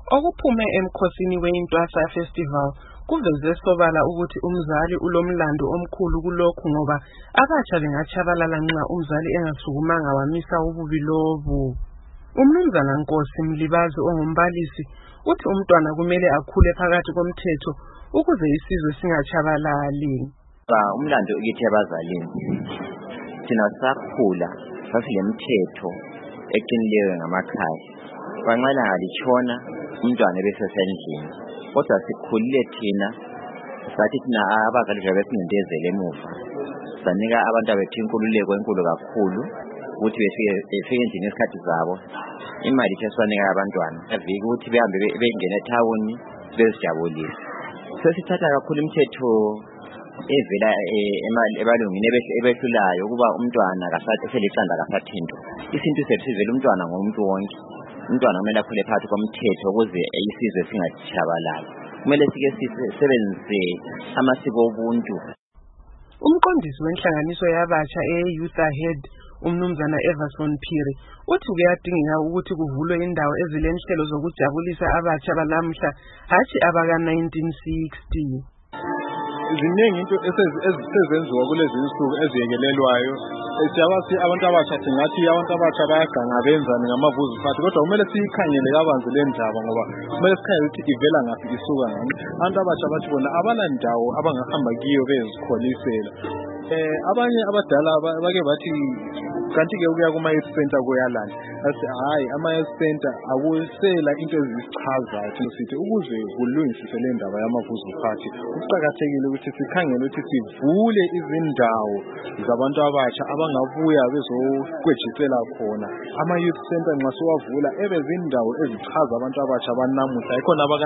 Okuphume emkhosini weNtwasa Festival kuveze sobala ukuthi umzali ulomlando omkhulu kulokhu ngoba abatsha bengatshabalala nxa umzali engasukumanga wamisa ububi lobu. Umnumzana Nkosi Mlibazi ongumbalisi uthi umntwana kumele akhule phakathi komthetho ukuze isizwe singatshabalali. Umlando ukithi abazalini thina sakhula sasilemthetho eqinileyo ngamakhaya. Kwanqala ngalitshona umntwana besesendlini. Kodwa sikhulile thina sathi thina abazali besinendezele emuva. Sanika abantu abethu inkululeko enkulu kakhulu ukuthi befike endlini esikhathi zabo. Imali esiwanika abantwana avike ukuthi behambe bengena ethawuni bezijabulise. Sesithatha kakhulu imithetho evela ebalungini ebehlulayo ukuba umntwana selithanda kasathinto. Isintu sethu sivela umntwana ngomuntu wonke. Umntwana kumele akhule phakathi komthetho ukuze isizwe singatshabalali. Kumele sike sisebenzise amasiko obuntu. Umqondisi wenhlanganiso yabatsha eYouth Ahead umnumzana Everson Phiri uthi kuyadingeka ukuthi kuvulwe indawo ezilenhlelo zokujabulisa abatsha balamhla hatshi abaka 1960. Ziningi into esezenziwa kulezi insuku eziyekelelwayo. Siyabathi abantu abasha singathi abantu abasha bayaganga benzani ngamavuzu phansi, kodwa kumele siyikhangele kabanzi le ndaba ngoba kumele sikhangele ukuthi ivela ngaphi isuka ngaphi. Abantu abasha bathi bona abanandawo abangahamba kiyo bezikholisela. Abanye abadala bake bathi kanti ke ukuya kuma youth center kuyalana. Athi hayi ama youth center akusela into ezichazayo sithi ukuze kulungiswe le ndaba yamavuzu phansi. Kuqhakathekile ukuthi sikhangele ukuthi sivule izindawo zabantu abasha abangabuya bezokwejisela khona. Ama youth center nxa siwavula ebezindawo ezichaza abantu abasha banamuhla ikhona abaka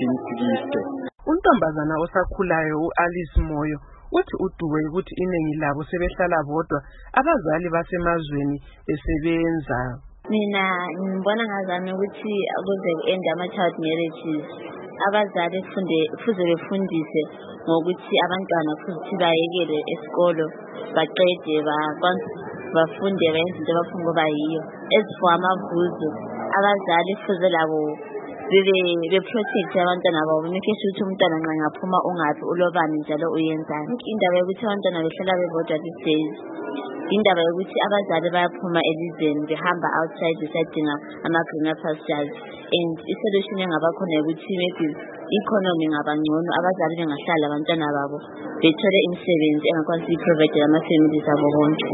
1960. Untombazana osakhulayo uAlice Moyo uthi uduwe ukuthi iningi labo sebehlala bodwa abazali basemazweni besebenza. Mina ngibona ngazana ukuthi akuze end ama-child marriages abazali kufuze befundise ngokuthi abantwana futhi bayekele esikolo baqede bafunde benze into abafuna ukuba yiyo. For amavuzu abazali kufuze labo be-protect abantwana babo, make sure ukuthi umntwana nxa ngaphuma ungaphi ulobani njalo uyenzani. Indaba yokuthi abantwana behlala bebodwa these days, indaba yokuthi abazali bayaphuma elizweni behamba outside besadinga ama-greener pastures, and isolution engaba khona ukuthi maybe economy ngaba ngcono abazali bengahlala abantwana babo bethole imisebenzi engakwazi ukuprovide ama-families abo bonke.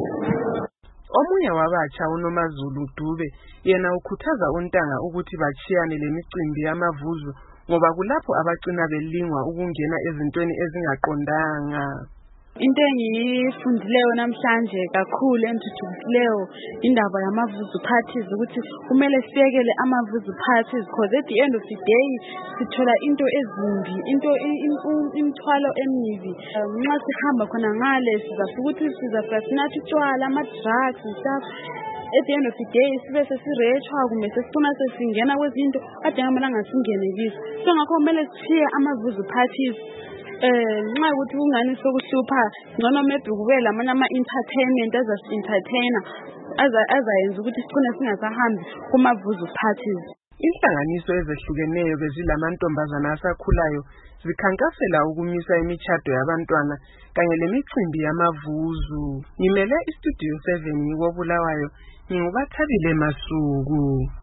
Omunye wabatsha uNomazulu Dube yena ukhuthaza untanga ukuthi bachiyane lemicimbi yamavuzu ngoba kulapho abacina belingwa ukungena ezintweni ezingaqondanga. Into engiyifundileyo namhlanje kakhulu entuthukileyo indaba yamavuzu parties ukuthi kumele siyekele amavuzu parties because at the end of the day sithola into ezimbi, imithwalo emibi. Nxa sihamba khona ngale sizafika ukuthi sizafika sinathi utshwala ama-drugs and stuff. At the end of the day sibe sesirechwa kumbe sesifuna sesingena kwezinto kade ngamelanga singene kizo. So ngakho kumele sishiye amavuzu parties. Nxa ukuthi kungani sokuhlupha ngcono maybe kube lamanye ama-entertainment azasi-entertainer azayenza ukuthi sicine singasahambi kumavuzu parties. Inhlanganiso ezehlukeneyo bezilamantombazana asakhulayo zikhankasela ukumisa imitshato yabantwana kanye lemicimbi yamavuzu. Ngimele iStudio 7 koBulawayo, nginguBathabile Masuku.